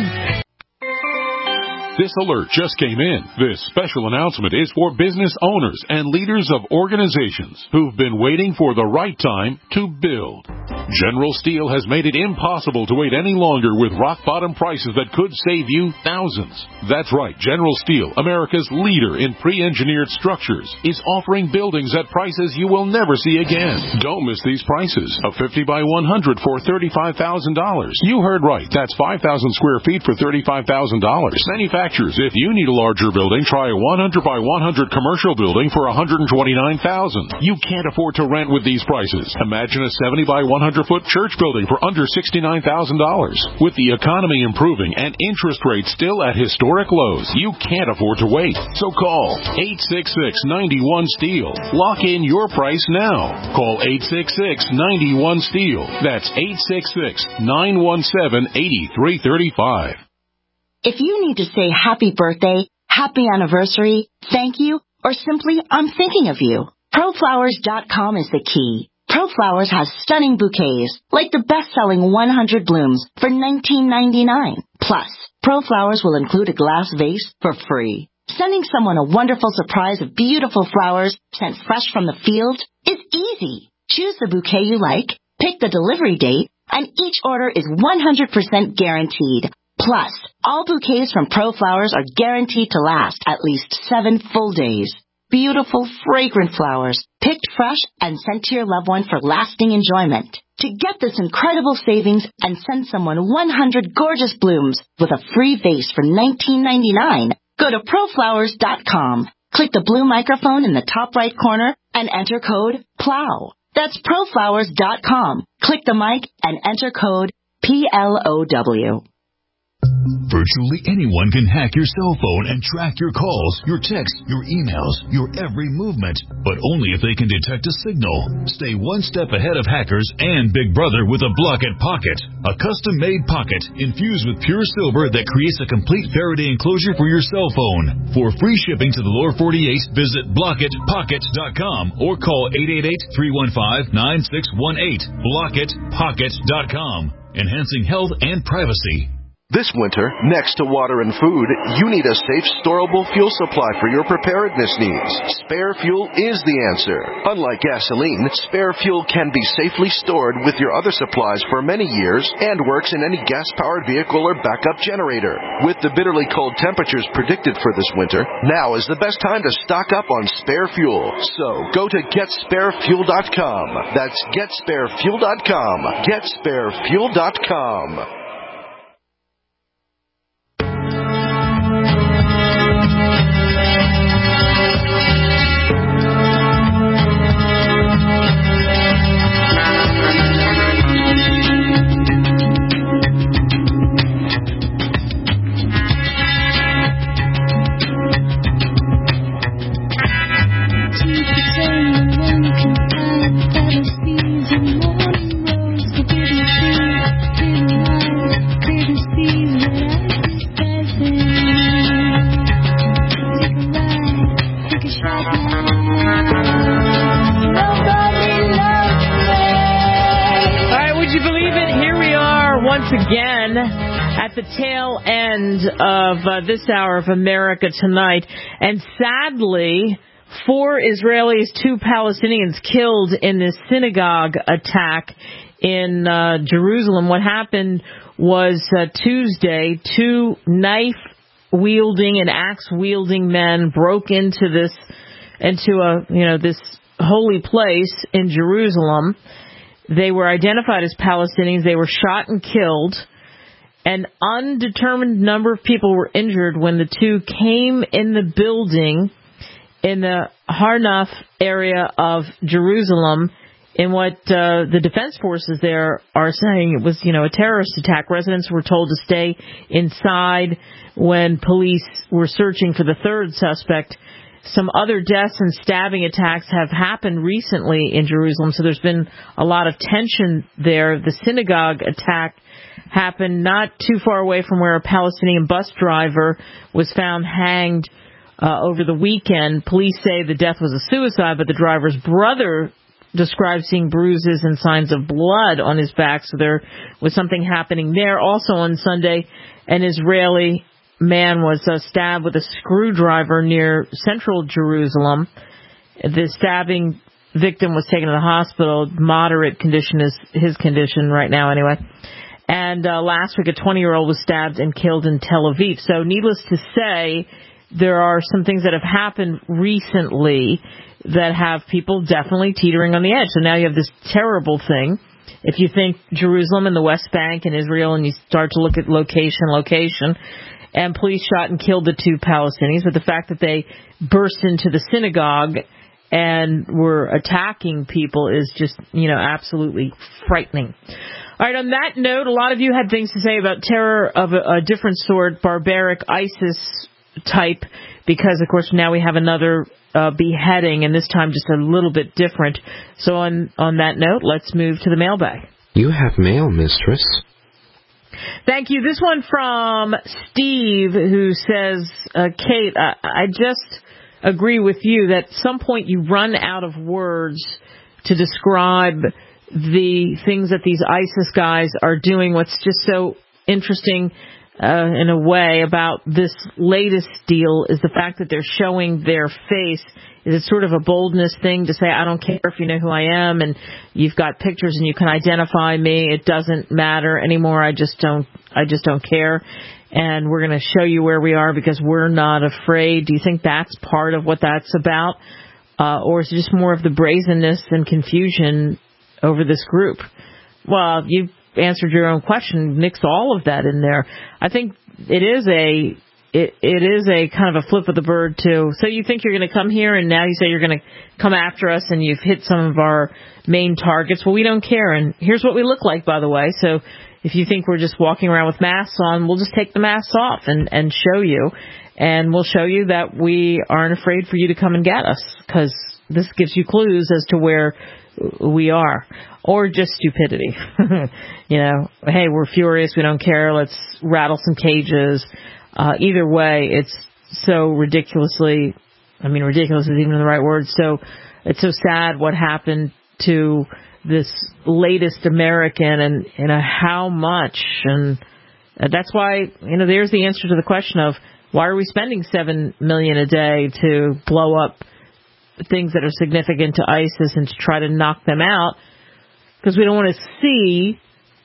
This alert just came in. This special announcement is for business owners and leaders of organizations who've been waiting for the right time to build. General Steel has made it impossible to wait any longer with rock-bottom prices that could save you thousands. That's right, General Steel, America's leader in pre-engineered structures, is offering buildings at prices you will never see again. Don't miss these prices. A fifty by one hundred for thirty-five thousand dollars. You heard right. That's five thousand square feet for thirty-five thousand dollars. Manufacturers, if you need a larger building, try a one hundred by one hundred commercial building for one hundred twenty-nine thousand dollars. You can't afford to rent with these prices. Imagine a seventy by one hundred foot church building for under sixty-nine thousand dollars. With the economy improving and interest rates still at historic lows, you can't afford to wait. So call eight six six, nine one, STEEL. Lock in your price now. Call eight six six, nine one, STEEL. That's eight six six, nine one seven, eight three three five. If you need to say happy birthday, happy anniversary, thank you, or simply I'm thinking of you, pro flowers dot com is the key. ProFlowers has stunning bouquets, like the best-selling one hundred blooms for nineteen ninety-nine. Plus, ProFlowers will include a glass vase for free. Sending someone a wonderful surprise of beautiful flowers sent fresh from the field is easy. Choose the bouquet you like, pick the delivery date, and each order is one hundred percent guaranteed. Plus, all bouquets from ProFlowers are guaranteed to last at least seven full days. Beautiful, fragrant flowers, picked fresh and sent to your loved one for lasting enjoyment. To get this incredible savings and send someone one hundred gorgeous blooms with a free vase for nineteen ninety-nine, go to pro flowers dot com. Click the blue microphone in the top right corner and enter code PLOW. That's pro flowers dot com. Click the mic and enter code P L O W. Virtually anyone can hack your cell phone and track your calls, your texts, your emails, your every movement, but only if they can detect a signal. Stay one step ahead of hackers and Big Brother with a Blockit Pocket, a custom-made pocket infused with pure silver that creates a complete Faraday enclosure for your cell phone. For free shipping to the lower forty-eight, visit blockit pocket dot com or call eight eight eight, three one five, nine six one eight. blockit pocket dot com, enhancing health and privacy. This winter, next to water and food, you need a safe, storable fuel supply for your preparedness needs. Spare Fuel is the answer. Unlike gasoline, Spare Fuel can be safely stored with your other supplies for many years and works in any gas-powered vehicle or backup generator. With the bitterly cold temperatures predicted for this winter, now is the best time to stock up on Spare Fuel. So, go to get spare fuel dot com. That's get spare fuel dot com. get spare fuel dot com. Again, at the tail end of uh, this hour of America Tonight, and sadly, four Israelis, two Palestinians killed in this synagogue attack in uh, Jerusalem. What happened was uh, Tuesday, two knife-wielding and axe-wielding men broke into this, into a, you know, this holy place in Jerusalem. They were identified as Palestinians. They were shot and killed. An undetermined number of people were injured when the two came in the building in the Har Nof area of Jerusalem in what uh, the defense forces there are saying it was, you know, a terrorist attack. Residents were told to stay inside when police were searching for the third suspect. Some other deaths and stabbing attacks have happened recently in Jerusalem, so there's been a lot of tension there. The synagogue attack happened not too far away from where a Palestinian bus driver was found hanged uh, over the weekend. Police say the death was a suicide, but the driver's brother described seeing bruises and signs of blood on his back, so there was something happening there. Also on Sunday, an Israeli man was uh, stabbed with a screwdriver near central Jerusalem. The stabbing victim was taken to the hospital. Moderate condition is his condition right now anyway. And uh, last week, a twenty-year-old was stabbed and killed in Tel Aviv. So needless to say, there are some things that have happened recently that have people definitely teetering on the edge. So now you have this terrible thing. If you think Jerusalem and the West Bank and Israel, and you start to look at location, location, and police shot and killed the two Palestinians, but the fact that they burst into the synagogue and were attacking people is just, you know, absolutely frightening. All right, on that note, a lot of you had things to say about terror of a, a different sort, barbaric ISIS type, because, of course, now we have another uh, beheading, and this time just a little bit different. So on, on that note, let's move to the mailbag. You have mail, mistress. Thank you. This one from Steve, who says, uh, Kate, I, I just agree with you that at some point you run out of words to describe the things that these ISIS guys are doing. What's just so interesting uh, in a way about this latest deal is the fact that they're showing their face. Is it sort of a boldness thing to say, I don't care if you know who I am and you've got pictures and you can identify me. It doesn't matter anymore. I just don't, I just don't care. And we're going to show you where we are because we're not afraid. Do you think that's part of what that's about? Uh, or is it just more of the brazenness and confusion over this group? Well, you answered your own question. Mix all of that in there. I think it is a it it is a kind of a flip of the bird too. So you think you're going to come here and now you say you're going to come after us and you've hit some of our main targets. Well, we don't care. And here's what we look like, by the way. So if you think we're just walking around with masks on, we'll just take the masks off and, and show you. And we'll show you that we aren't afraid for you to come and get us, because this gives you clues as to where we are. Or just stupidity. You know, hey, we're furious, we don't care, let's rattle some cages. Uh, either way, it's so ridiculously, I mean, ridiculous is even the right word, so it's so sad what happened to this latest American and, you know, how much. And that's why, you know, there's the answer to the question of why are we spending seven million dollars a day to blow up things that are significant to ISIS and to try to knock them out? Because we don't want to see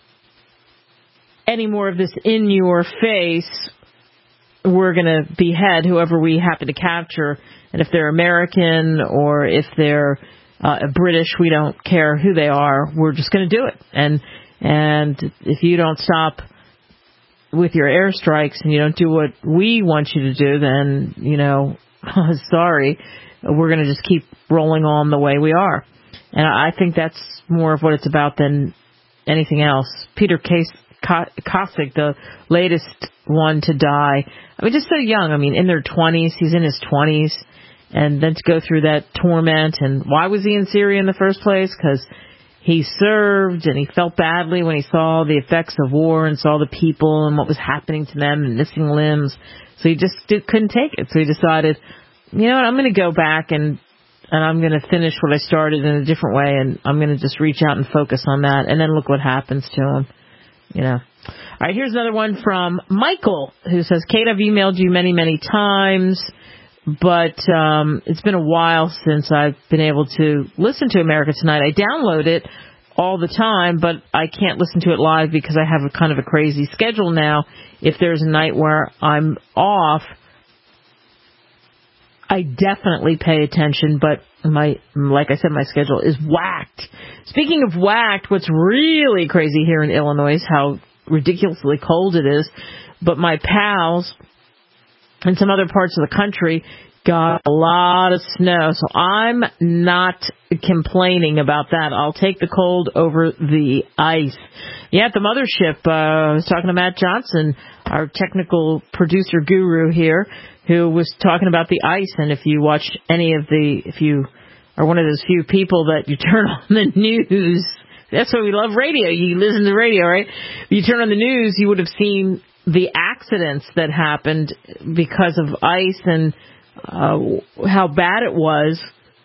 any more of this in your face. We're going to behead whoever we happen to capture. And if they're American or if they're uh, British, we don't care who they are. We're just going to do it. And and if you don't stop with your airstrikes and you don't do what we want you to do, then, you know, sorry, we're going to just keep rolling on the way we are. And I think that's more of what it's about than anything else. Peter Kosick, the latest one to die, I mean, just so young. I mean, in their twenties, he's in his twenties, and then to go through that torment. And why was he in Syria in the first place? Because he served and he felt badly when he saw the effects of war and saw the people and what was happening to them and missing limbs. So he just did, couldn't take it. So he decided, you know what, I'm going to go back and and I'm going to finish what I started in a different way, and I'm going to just reach out and focus on that. And then look what happens to him, you know. All right, here's another one from Michael, who says, Kate, I've emailed you many, many times, but um, it's been a while since I've been able to listen to America Tonight. I download it all the time, but I can't listen to it live because I have a kind of a crazy schedule now. If there's a night where I'm off, I definitely pay attention, but my, like I said, my schedule is whacked. Speaking of whacked, what's really crazy here in Illinois is how ridiculously cold it is, but my pals in some other parts of the country got a lot of snow, so I'm not complaining about that. I'll take the cold over the ice. Yeah, at the mothership, uh, I was talking to Matt Johnson, our technical producer guru here, who was talking about the ice. And if you watch any of the, if you are one of those few people that you turn on the news That's why we love radio. You listen to radio, right? You turn on the news, you would have seen the accidents that happened because of ice and uh, how bad it was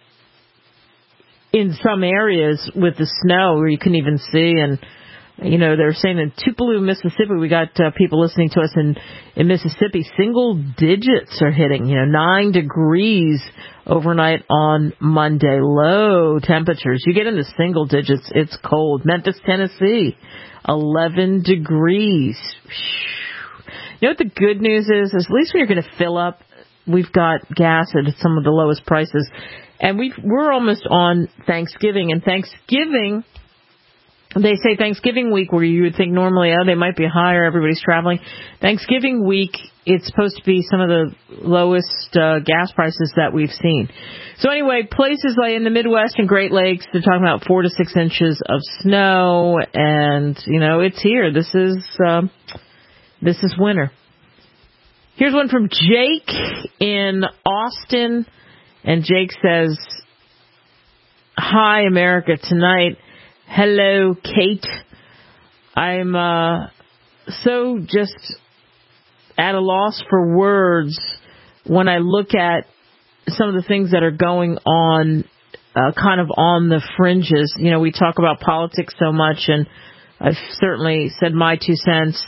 in some areas with the snow where you couldn't even see. And, you know, they're saying in Tupelo, Mississippi, we got uh, people listening to us in, in Mississippi, single digits are hitting, you know, nine degrees overnight on Monday. Low temperatures. You get into single digits, it's cold. Memphis, Tennessee, eleven degrees. You know what the good news is? Is at least when you're going to fill up, we've got gas at some of the lowest prices. And we've, we're almost on Thanksgiving. And Thanksgiving, they say Thanksgiving week, where you would think normally, oh, they might be higher, everybody's traveling. Thanksgiving week, it's supposed to be some of the lowest uh, gas prices that we've seen. So anyway, places like in the Midwest and Great Lakes, they're talking about four to six inches of snow. And, you know, it's here. This is, uh, this is winter. Here's one from Jake in Austin. And Jake says, hi, America, tonight. Hello, Kate. I'm uh, so just at a loss for words when I look at some of the things that are going on, uh, kind of on the fringes. You know, we talk about politics so much, and I've certainly said my two cents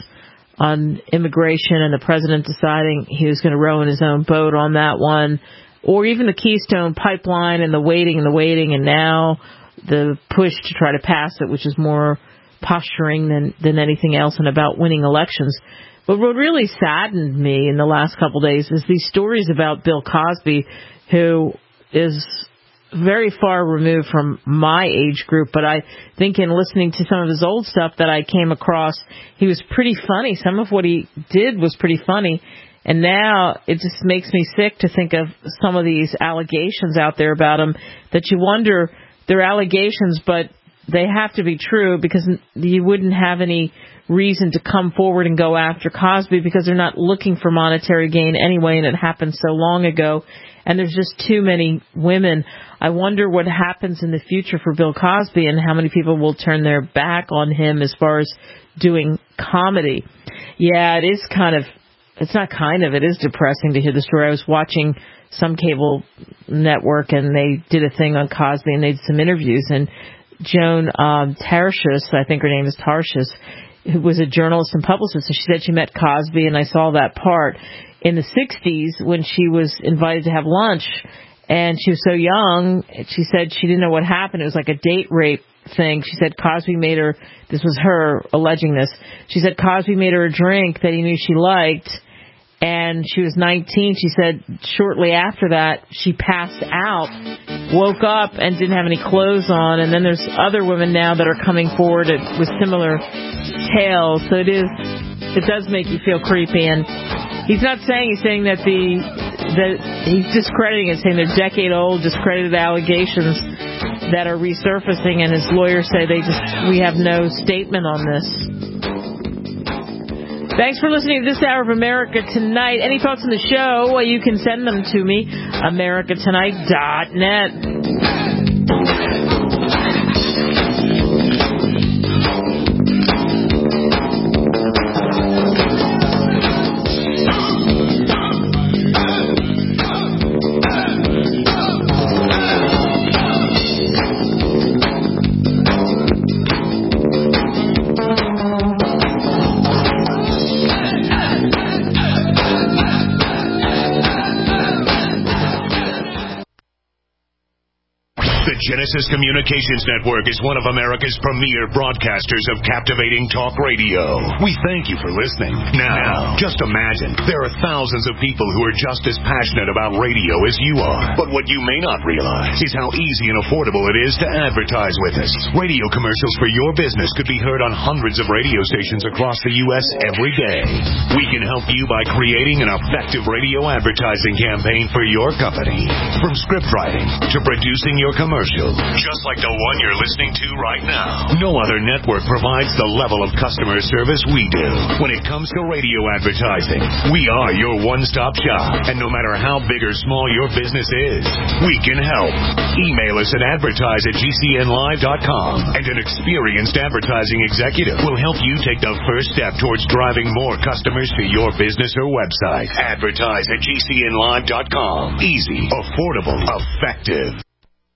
on immigration and the president deciding he was going to row in his own boat on that one. Or even the Keystone Pipeline and the waiting and the waiting, and now the push to try to pass it, which is more posturing than, than anything else and about winning elections. But what really saddened me in the last couple of days is these stories about Bill Cosby, who is very far removed from my age group. But I think in listening to some of his old stuff that I came across, he was pretty funny. Some of what he did was pretty funny. And now it just makes me sick to think of some of these allegations out there about him that you wonder, they're allegations, but they have to be true, because you wouldn't have any reason to come forward and go after Cosby because they're not looking for monetary gain anyway, and it happened so long ago. And there's just too many women. I wonder what happens in the future for Bill Cosby and how many people will turn their back on him as far as doing comedy. Yeah, it is kind of... It's not kind of, it is depressing to hear the story. I was watching some cable network, and they did a thing on Cosby, and they did some interviews. And Joan um, Tarshis, I think her name is Tarshis, who was a journalist and publicist, and she said she met Cosby, and I saw that part in the sixties when she was invited to have lunch, and she was so young, she said she didn't know what happened. It was like a date rape thing. She said Cosby made her, this was her alleging this, she said Cosby made her a drink that he knew she liked, and she was nineteen. She said shortly after that, she passed out, woke up, and didn't have any clothes on. And then there's other women now that are coming forward with similar tales. So it is, it does make you feel creepy. And he's not saying, he's saying that the, that he's discrediting it, saying they're decade-old, discredited allegations that are resurfacing. And his lawyers say they just, we have no statement on this. Thanks for listening to this hour of America Tonight. Any thoughts on the show? Well, you can send them to me, america tonight dot net. Genesis Communications Network is one of America's premier broadcasters of captivating talk radio. We thank you for listening. Now, just imagine, there are thousands of people who are just as passionate about radio as you are. But what you may not realize is how easy and affordable it is to advertise with us. Radio commercials for your business could be heard on hundreds of radio stations across the U S every day. We can help you by creating an effective radio advertising campaign for your company. From script writing to producing your commercial, commercial, just like the one you're listening to right now. No other network provides the level of customer service we do. When it comes to radio advertising, we are your one-stop shop. And no matter how big or small your business is, we can help. Email us at advertise at g c n live dot com, and an experienced advertising executive will help you take the first step towards driving more customers to your business or website. Advertise at g c n live dot com. Easy, affordable, effective.